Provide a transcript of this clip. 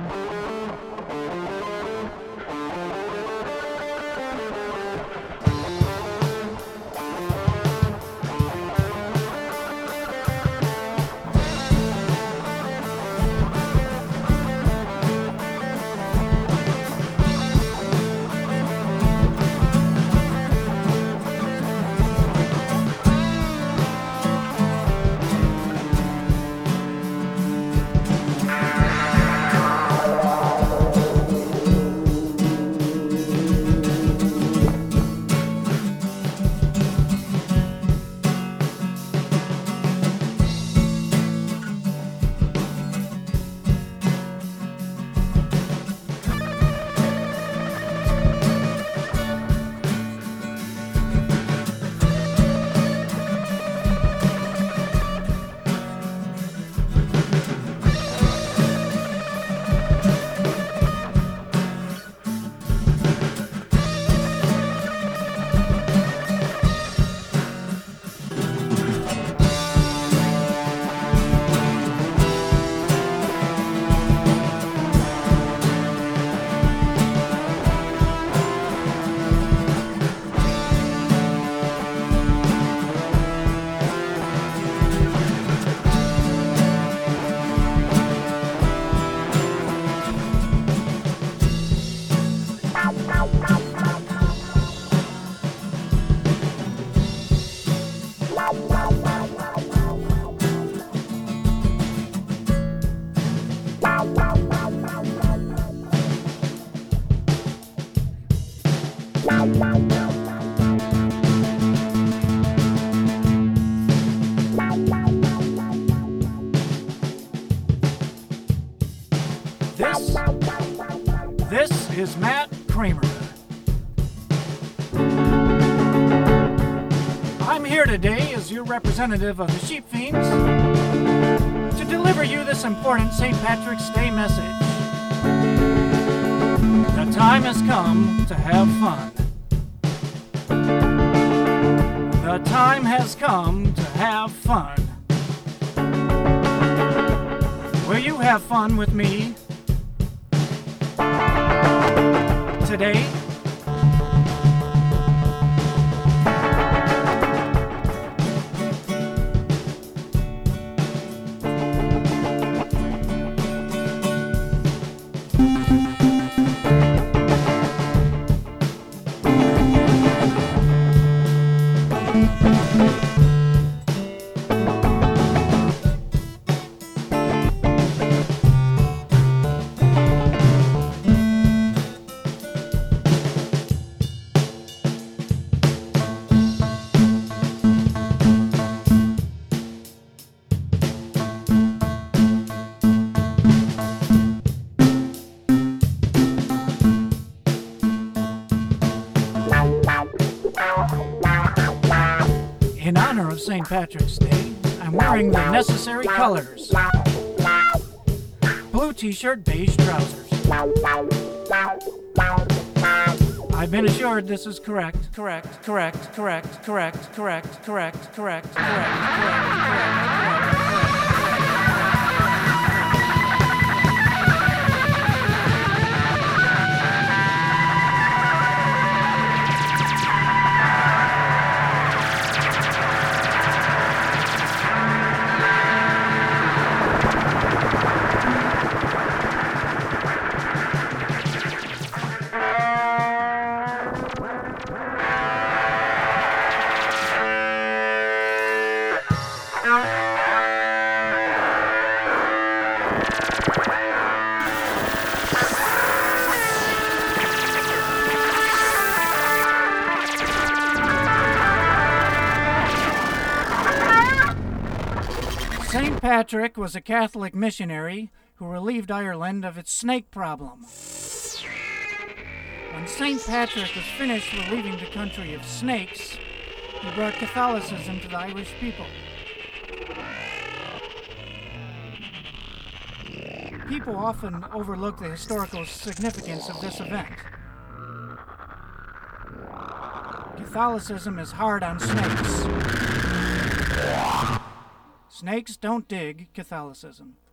This is Matt Kramer. I'm here today as your representative of the Sheep Fiends to deliver you this important St. Patrick's Day message. The time has come to have fun. The time has come to have fun. Will you have fun with me today? In honor of St. Patrick's Day, I'm wearing the necessary colors. Blue t-shirt, beige trousers. I've been assured this is correct. St. Patrick was a Catholic missionary who relieved Ireland of its snake problem. When St. Patrick was finished relieving the country of snakes, he brought Catholicism to the Irish people. People often overlook the historical significance of this event. Catholicism is hard on snakes. Snakes don't dig Catholicism.